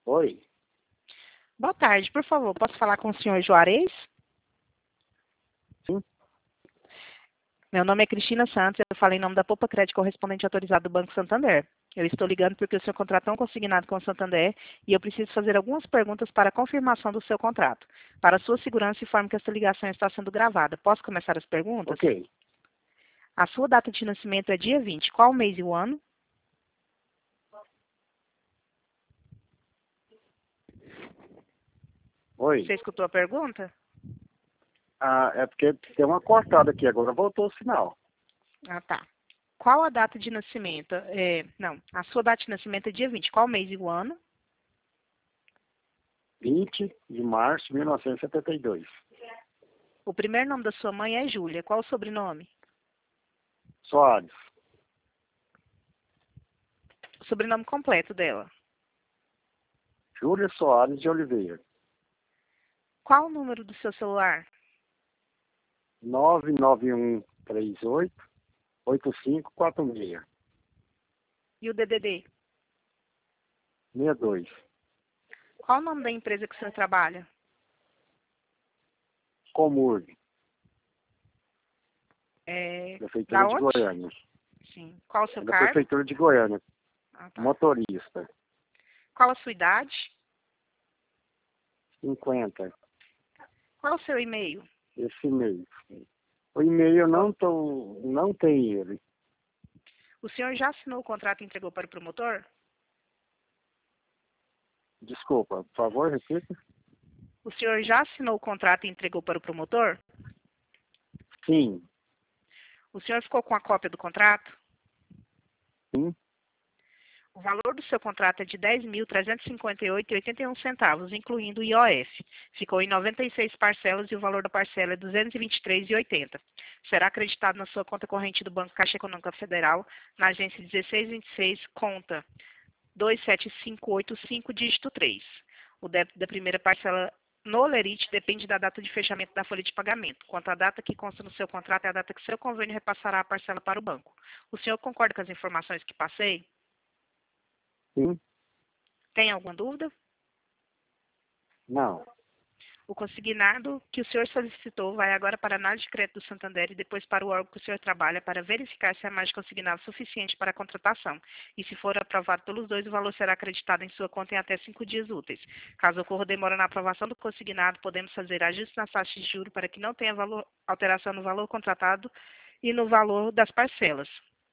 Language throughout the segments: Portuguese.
Oi, Boa tarde, por favor, posso falar com o senhor Juarez? sim, Meu nome é Cristina Santos, eu falo em nome da Poupa Crédito correspondente autorizado do Banco Santander. Eu estou ligando porque o senhor contratou um consignado com o Santander e eu preciso fazer algumas perguntas para a confirmação do seu contrato. Para sua segurança, informe que esta ligação está sendo gravada. Posso começar as perguntas? ok. A sua data de nascimento é dia 20. Qual o mês e o ano? Oi. Você escutou a pergunta? Ah, é porque tem uma cortada aqui, agora voltou o sinal. Ah, tá. Qual a data de nascimento? Não, a sua data de nascimento é dia 20. Qual o mês e o ano? 20 de março de 1972. O primeiro nome da sua mãe é Júlia. Qual o sobrenome? Soares. O sobrenome completo dela. Júlia Soares de Oliveira. Qual o número do seu celular? 99138-8546. E o DDD? 62. Qual o nome da empresa que o senhor trabalha? Comurg. Da Prefeitura de onde? Goiânia. Sim. Qual o seu É da cargo? Prefeitura de Goiânia. Ah, tá. Motorista. Qual a sua idade? 50. Qual o seu e-mail? Esse mês. O e-mail eu não tem ele. O senhor já assinou o contrato e entregou para o promotor? Desculpa, por favor, repita. O senhor já assinou o contrato e entregou para o promotor? Sim, O senhor ficou com a cópia do contrato? sim, O valor do seu contrato é de R$ 10.358,81, incluindo o IOF. Ficou em 96 parcelas e o valor da parcela é R$ 223,80. Será acreditado na sua conta corrente do Banco Caixa Econômica Federal, na agência 1626, conta 27585, dígito 3. O débito da primeira parcela no Lerite depende da data de fechamento da folha de pagamento. Quanto à data que consta no seu contrato, é a data que seu convênio repassará a parcela para o banco. O senhor concorda com as informações que passei? sim. Tem alguma dúvida? Não, O consignado que o senhor solicitou vai agora para a análise de crédito do Santander e depois para o órgão que o senhor trabalha para verificar se a margem consignada é suficiente para a contratação. E se for aprovado pelos dois, o valor será acreditado em sua conta em até 5 dias úteis. Caso ocorra demora na aprovação do consignado, podemos fazer ajustes nas taxas de juros para que não tenha alteração no valor contratado e no valor das parcelas.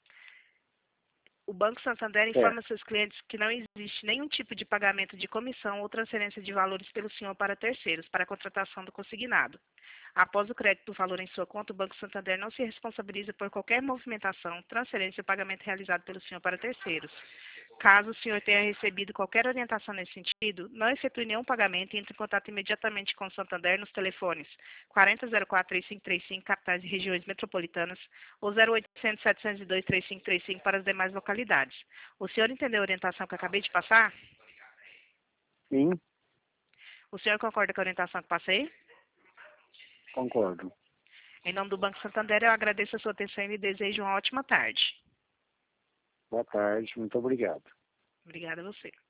O Banco Santander é. informa seus clientes que não existe nenhum tipo de pagamento de comissão ou transferência de valores pelo senhor para terceiros para a contratação do consignado. Após o crédito do valor em sua conta, o Banco Santander não se responsabiliza por qualquer movimentação, transferência ou pagamento realizado pelo senhor para terceiros. Caso o senhor tenha recebido qualquer orientação nesse sentido, não efetue nenhum pagamento e entre em contato imediatamente com o Santander nos telefones 4004-3535, capitais e regiões metropolitanas, ou 0800-702-3535 para as demais localidades. O senhor entendeu a orientação que eu acabei de passar? Sim, O senhor concorda com a orientação que passei? concordo. Em nome do Banco Santander, eu agradeço a sua atenção e lhe desejo uma ótima tarde. Boa tarde, muito obrigado. Obrigada a você.